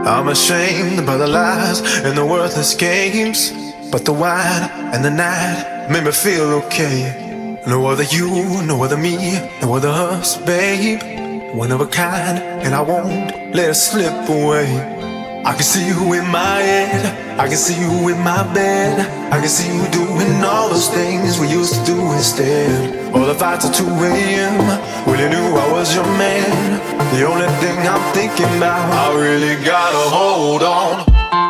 I'm ashamed by the lies and the worthless games, but the wine and the night made me feel okay. No other you, no other me, no other us, babe. One of a kind, and I won't let it slip away. I can see you in my head, I can see you in my bed, I can see you doing all those things we used to do instead. All the fights at 2 a.m. when you knew I was your man. The only thing I'm thinking about, I really gotta hold on.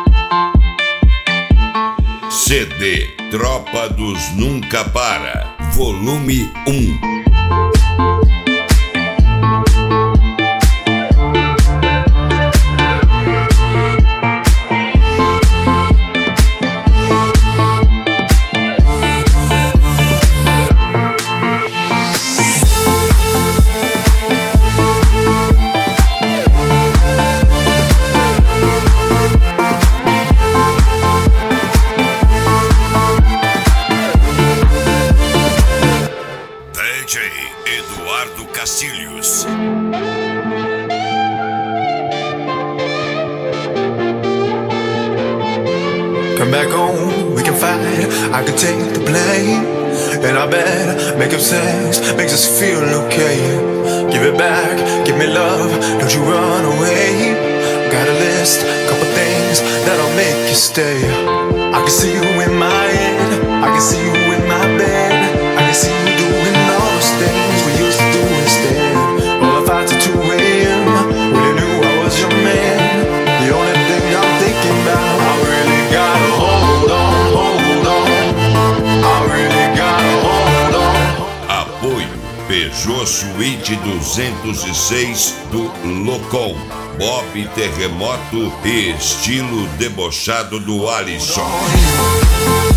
CD Tropa dos Nunca Para, volume 1. Eduardo Castilhos. Come back home, we can fight, I can take the blame. And I bet making sex makes us feel okay. Give it back, give me love, don't you run away. Got a list, couple things that'll make you stay. I can see you in my head, I can see you in my bed, I can see you doing all those things we used to do instead. All the fights at 2 a.m. when you knew I was your man. The only thing I'm thinking about, I really gotta hold on, hold on. I really gotta hold on. Apoio Peugeot Suite 206 do Locom, Bob Terremoto e estilo debochado do Alisson.